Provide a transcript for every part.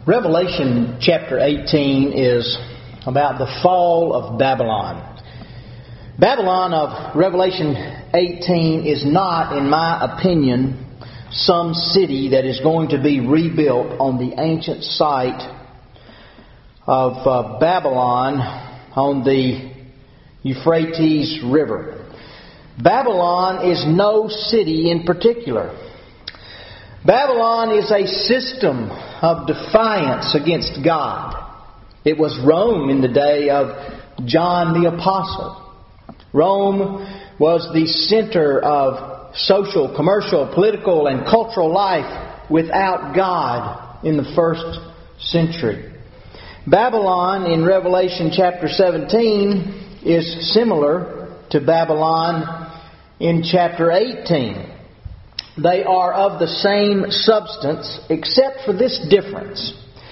Revelation chapter 18 is about the fall of Babylon. Babylon of Revelation 18 is not, in my opinion, some city that is going to be rebuilt on the ancient site of Babylon on the Euphrates River. Babylon is no city in particular. Babylon is a system of defiance against God. It was Rome in the day of John the Apostle. Rome was the center of social, commercial, political, and cultural life without God in the first century. Babylon in Revelation chapter 17 is similar to Babylon in chapter 18. They are of the same substance, except for this difference.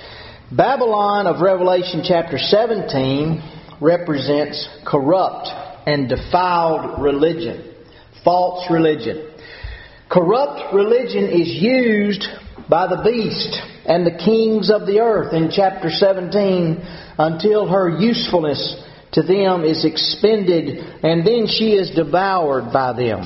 Babylon of Revelation chapter 17 represents corrupt and defiled religion, false religion. Corrupt religion is used by the beast and the kings of the earth in chapter 17 until her usefulness to them is expended, and then she is devoured by them.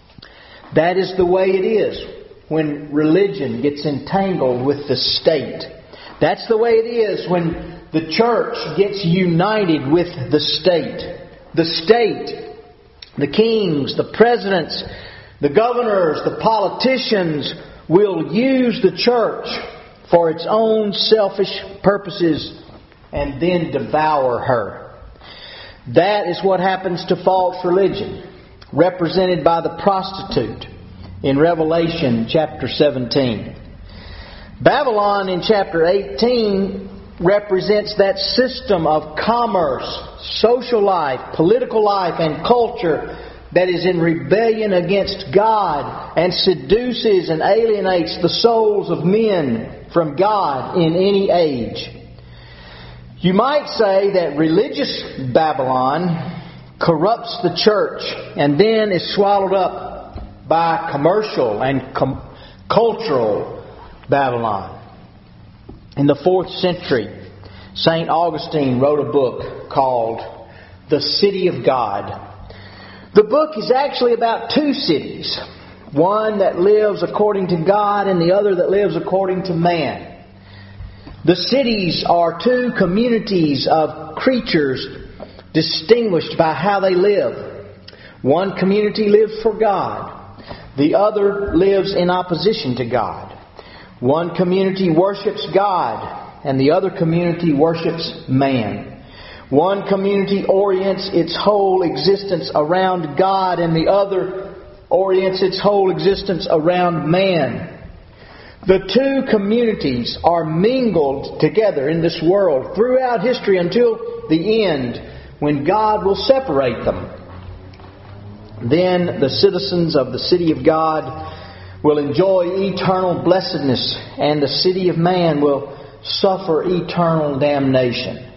That is the way it is when religion gets entangled with the state. That's the way it is when the church gets united with the state. The state, the kings, the presidents, the governors, the politicians will use the church for its own selfish purposes and then devour her. That is what happens to false religion, represented by the prostitute in Revelation chapter 17. Babylon in chapter 18 represents that system of commerce, social life, political life, and culture that is in rebellion against God and seduces and alienates the souls of men from God in any age. You might say that religious Babylon corrupts the church and then is swallowed up by commercial and cultural Babylon. In the 4th century, St. Augustine wrote a book called The City of God. The book is actually about two cities, one that lives according to God and the other that lives according to man. The cities are two communities of creatures distinguished by how they live. One community lives for God. The other lives in opposition to God. One community worships God, and the other community worships man. One community orients its whole existence around God, and the other orients its whole existence around man. The two communities are mingled together in this world throughout history until the end, when God will separate them. Then the citizens of the city of God will enjoy eternal blessedness, and the city of man will suffer eternal damnation.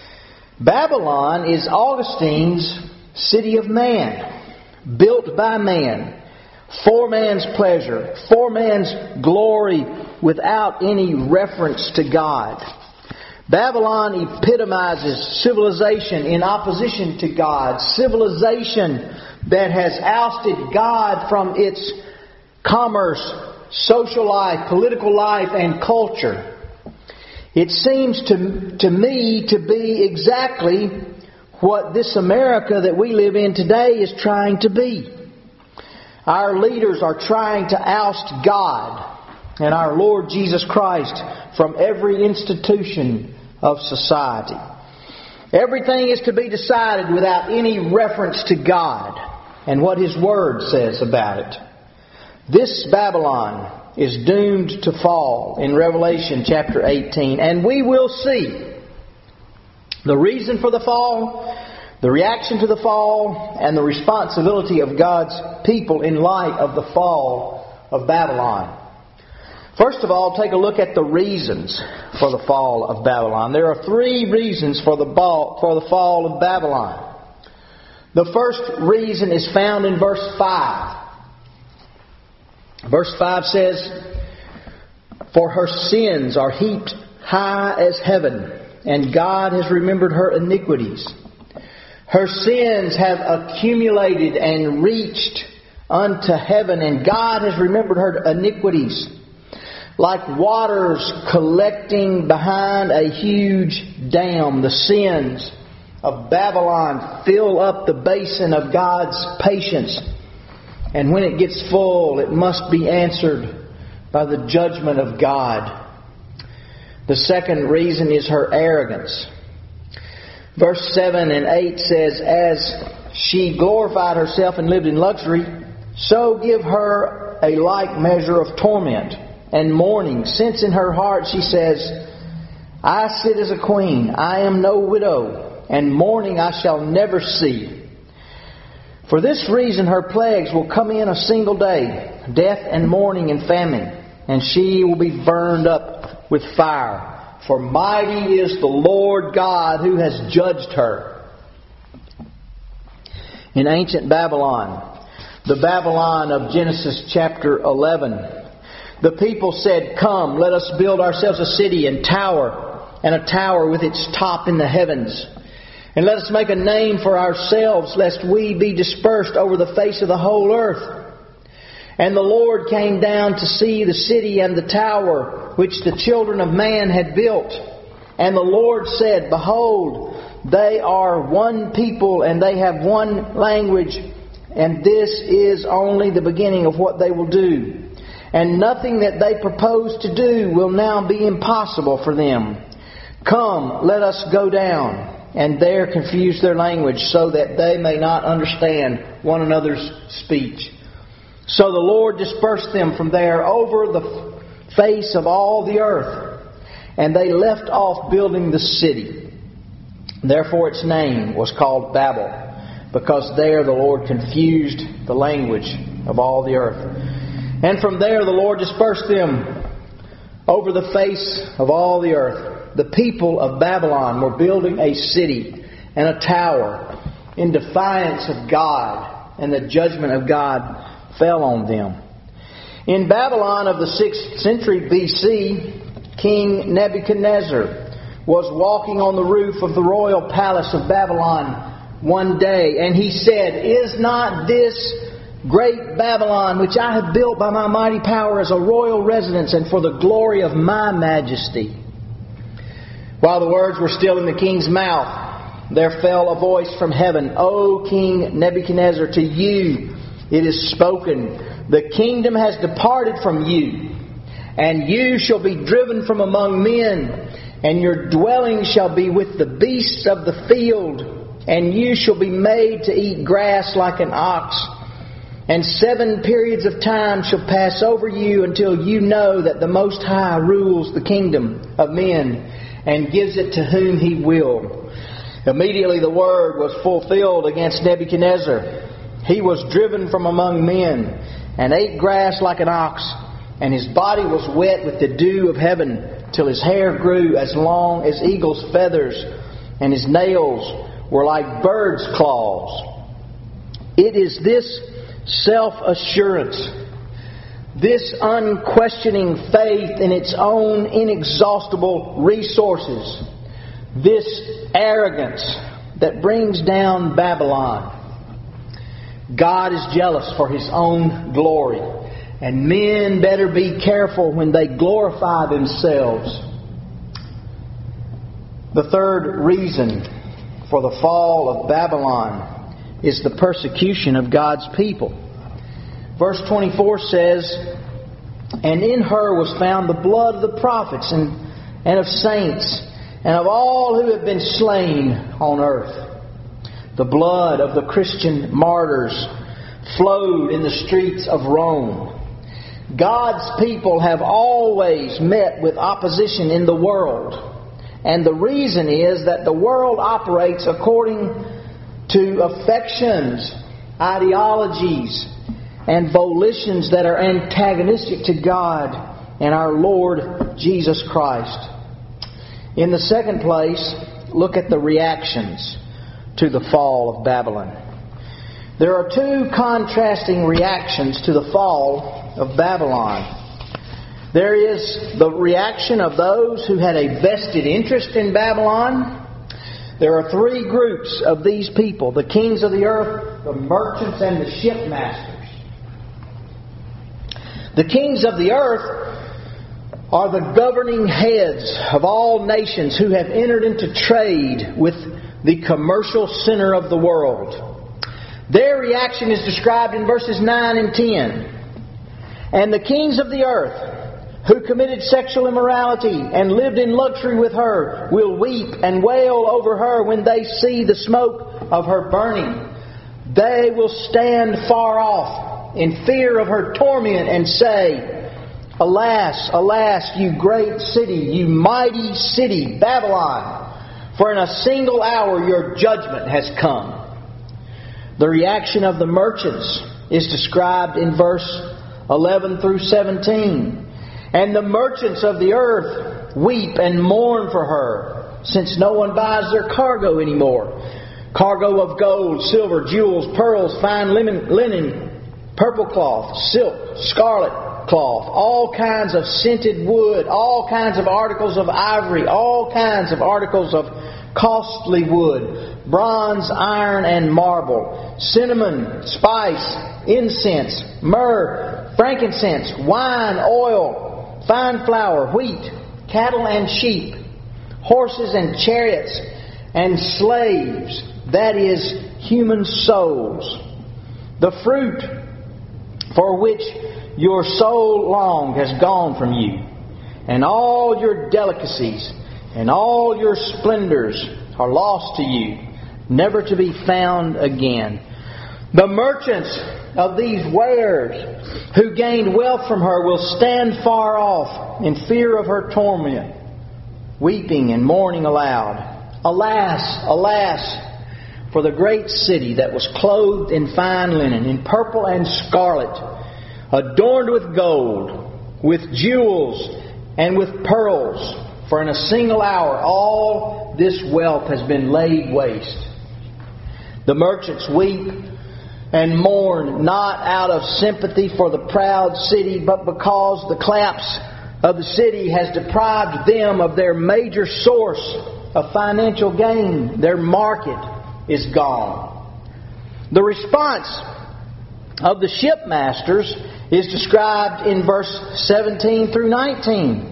Babylon is Augustine's city of man, built by man, for man's pleasure, for man's glory, without any reference to God. Babylon epitomizes civilization in opposition to God, civilization that has ousted God from its commerce, social life, political life, and culture. It seems to me to be exactly what this America that we live in today is trying to be. Our leaders are trying to oust God and our Lord Jesus Christ from every institution of society. Everything is to be decided without any reference to God and what His Word says about it. This Babylon is doomed to fall in Revelation chapter 18, and we will see the reason for the fall, the reaction to the fall, and the responsibility of God's people in light of the fall of Babylon. First of all, take a look at the reasons for the fall of Babylon. There are 3 reasons for the fall of Babylon. The first reason is found in verse 5. Verse 5 says, "For her sins are heaped high as heaven, and God has remembered her iniquities. Her sins have accumulated and reached unto heaven, and God has remembered her iniquities. Like waters collecting behind a huge dam, the sins of Babylon fill up the basin of God's patience. And when it gets full, it must be answered by the judgment of God. The second reason is her arrogance. Verse 7 and 8 says, As she glorified herself and lived in luxury, so give her a like measure of torment and mourning, since in her heart she says, I sit as a queen, I am no widow, and mourning I shall never see. For this reason her plagues will come in a single day, death and mourning and famine, and she will be burned up with fire. For mighty is the Lord God who has judged her. In ancient Babylon, the Babylon of Genesis chapter 11, the people said, Come, let us build ourselves a city and a tower with its top in the heavens. And let us make a name for ourselves, lest we be dispersed over the face of the whole earth. And the Lord came down to see the city and the tower which the children of man had built. And the Lord said, Behold, they are one people, and they have one language, and this is only the beginning of what they will do. And nothing that they propose to do will now be impossible for them. Come, let us go down, and there confuse their language, so that they may not understand one another's speech. So the Lord dispersed them from there over the face of all the earth, and they left off building the city. Therefore its name was called Babel, because there the Lord confused the language of all the earth. And from there the Lord dispersed them over the face of all the earth. The people of Babylon were building a city and a tower in defiance of God, and the judgment of God fell on them. In Babylon of the 6th century BC, King Nebuchadnezzar was walking on the roof of the royal palace of Babylon one day, and he said, Is not this great Babylon, which I have built by my mighty power as a royal residence and for the glory of my majesty? While the words were still in the king's mouth, there fell a voice from heaven, O King Nebuchadnezzar, to you it is spoken, the kingdom has departed from you, and you shall be driven from among men, and your dwelling shall be with the beasts of the field, and you shall be made to eat grass like an ox. And 7 periods of time shall pass over you until you know that the Most High rules the kingdom of men and gives it to whom He will. Immediately the word was fulfilled against Nebuchadnezzar. He was driven from among men and ate grass like an ox, and his body was wet with the dew of heaven till his hair grew as long as eagle's feathers, and his nails were like birds' claws. It is this self-assurance, this unquestioning faith in its own inexhaustible resources, this arrogance that brings down Babylon. God is jealous for His own glory, and men better be careful when they glorify themselves. The third reason for the fall of Babylon is the persecution of God's people. Verse 24 says, And in her was found the blood of the prophets and of saints, and of all who have been slain on earth. The blood of the Christian martyrs flowed in the streets of Rome. God's people have always met with opposition in the world. And the reason is that the world operates according to affections, ideologies, and volitions that are antagonistic to God and our Lord Jesus Christ. In the second place, look at the reactions to the fall of Babylon. There are 2 contrasting reactions to the fall of Babylon. There is the reaction of those who had a vested interest in Babylon. There are three groups of these people: the kings of the earth, the merchants, and the shipmasters. The kings of the earth are the governing heads of all nations who have entered into trade with the commercial center of the world. Their reaction is described in verses 9 and 10. And the kings of the earth, who committed sexual immorality and lived in luxury with her, will weep and wail over her when they see the smoke of her burning. They will stand far off in fear of her torment and say, Alas, alas, you great city, you mighty city, Babylon! For in a single hour your judgment has come. The reaction of the merchants is described in verse 11 through 17. And the merchants of the earth weep and mourn for her, since no one buys their cargo anymore. Cargo of gold, silver, jewels, pearls, fine linen, purple cloth, silk, scarlet cloth, all kinds of scented wood, all kinds of articles of ivory, all kinds of articles of costly wood, bronze, iron, and marble, cinnamon, spice, incense, myrrh, frankincense, wine, oil, fine flour, wheat, cattle and sheep, horses and chariots, and slaves, that is, human souls. The fruit for which your soul longed has gone from you, and all your delicacies and all your splendors are lost to you, never to be found again. The merchants of these wares who gained wealth from her will stand far off in fear of her torment, weeping and mourning aloud. Alas, alas, for the great city that was clothed in fine linen, in purple and scarlet, adorned with gold, with jewels, and with pearls. For in a single hour all this wealth has been laid waste. The merchants weep and mourn, not out of sympathy for the proud city, but because the collapse of the city has deprived them of their major source of financial gain. Their market is gone. The response of the shipmasters is described in verse 17 through 19.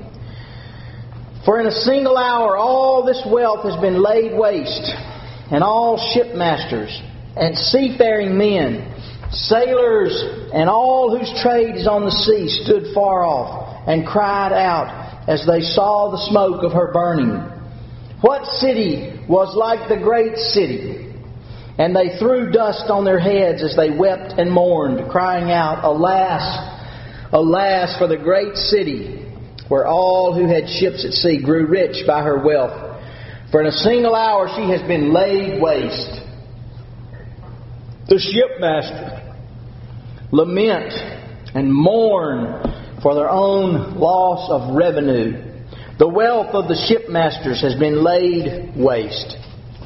For in a single hour all this wealth has been laid waste, and all shipmasters and seafaring men, sailors, and all whose trade is on the sea stood far off and cried out as they saw the smoke of her burning. What city was like the great city? And they threw dust on their heads as they wept and mourned, crying out, Alas, alas, for the great city, where all who had ships at sea grew rich by her wealth. For in a single hour she has been laid waste. The shipmasters lament and mourn for their own loss of revenue. The wealth of the shipmasters has been laid waste.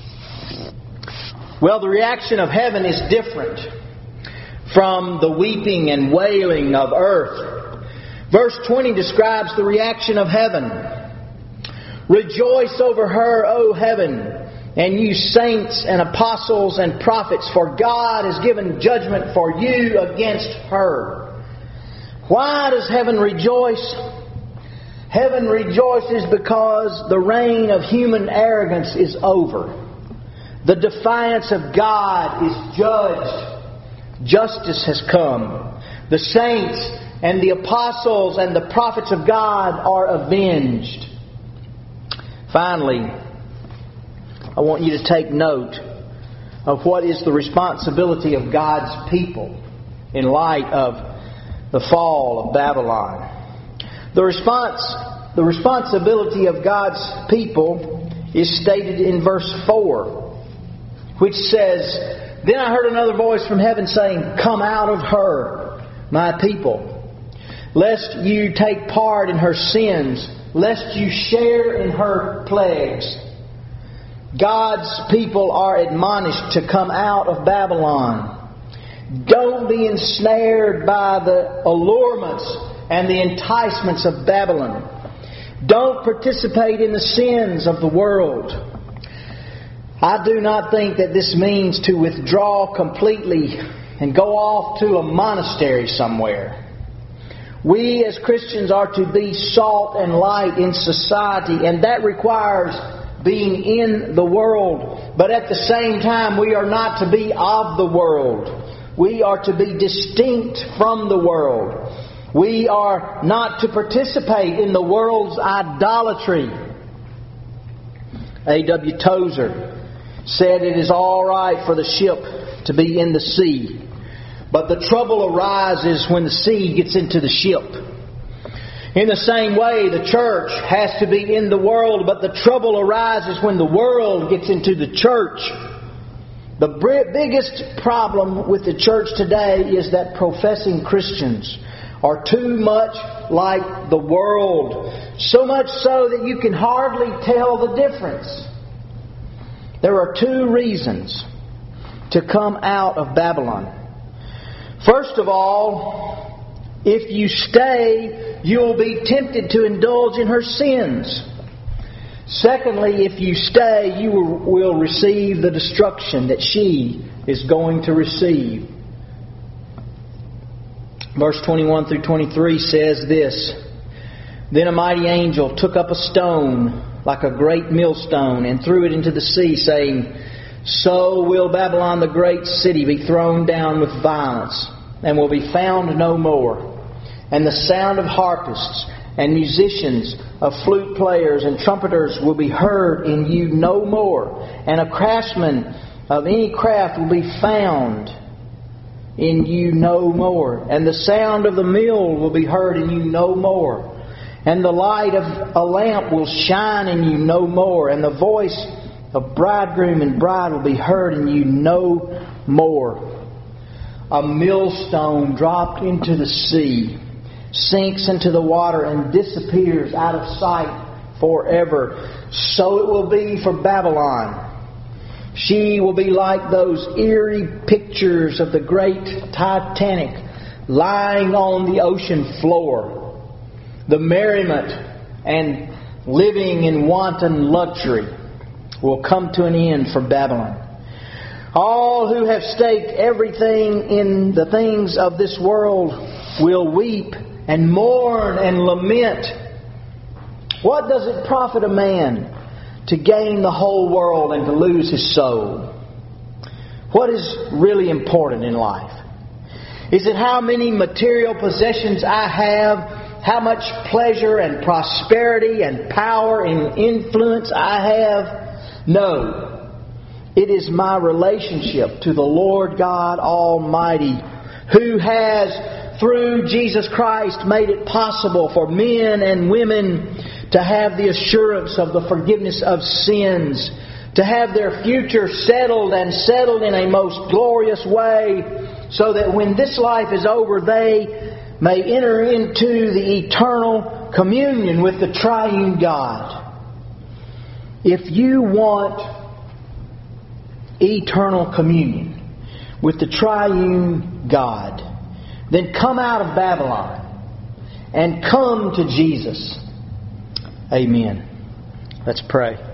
Well, the reaction of heaven is different from the weeping and wailing of earth. Verse 20 describes the reaction of heaven. Rejoice over her, O heaven, and you saints and apostles and prophets, for God has given judgment for you against her. Why does heaven rejoice? Heaven rejoices because the reign of human arrogance is over. The defiance of God is judged. Justice has come. The saints and the apostles and the prophets of God are avenged. Finally, I want you to take note of what is the responsibility of God's people in light of the fall of Babylon. The responsibility of God's people is stated in verse 4. Which says, Then I heard another voice from heaven saying, Come out of her, my people, lest you take part in her sins, lest you share in her plagues. God's people are admonished to come out of Babylon. Don't be ensnared by the allurements and the enticements of Babylon. Don't participate in the sins of the world. I do not think that this means to withdraw completely and go off to a monastery somewhere. We as Christians are to be salt and light in society, and that requires being in the world. But at the same time, we are not to be of the world. We are to be distinct from the world. We are not to participate in the world's idolatry. A.W. Tozer said it is all right for the ship to be in the sea, but the trouble arises when the sea gets into the ship. In the same way, the church has to be in the world, but the trouble arises when the world gets into the church. The biggest problem with the church today is that professing Christians are too much like the world. So much so that you can hardly tell the difference. There are two reasons to come out of Babylon. First of all, if you stay, you'll be tempted to indulge in her sins. Secondly, if you stay, you will receive the destruction that she is going to receive. Verse 21 through 23 says this: Then a mighty angel took up a stone like a great millstone and threw it into the sea, saying, So will Babylon the great city be thrown down with violence, and will be found no more. And the sound of harpists and musicians, of flute players and trumpeters will be heard in you no more. And a craftsman of any craft will be found in you no more. And the sound of the mill will be heard in you no more. And the light of a lamp will shine in you no more. And the voice of bridegroom and bride will be heard in you no more. A millstone dropped into the sea sinks into the water and disappears out of sight forever. So it will be for Babylon. She will be like those eerie pictures of the great Titanic lying on the ocean floor. The merriment and living in wanton luxury will come to an end for Babylon. All who have staked everything in the things of this world will weep and mourn and lament. What does it profit a man to gain the whole world and to lose his soul? What is really important in life? Is it how many material possessions I have, how much pleasure and prosperity and power and influence I have? No. It is my relationship to the Lord God Almighty, who has, through Jesus Christ, made it possible for men and women to have the assurance of the forgiveness of sins, to have their future settled and settled in a most glorious way, so that when this life is over, they may enter into the eternal communion with the triune God. If you want eternal communion with the triune God, then come out of Babylon and come to Jesus. Amen. Let's pray.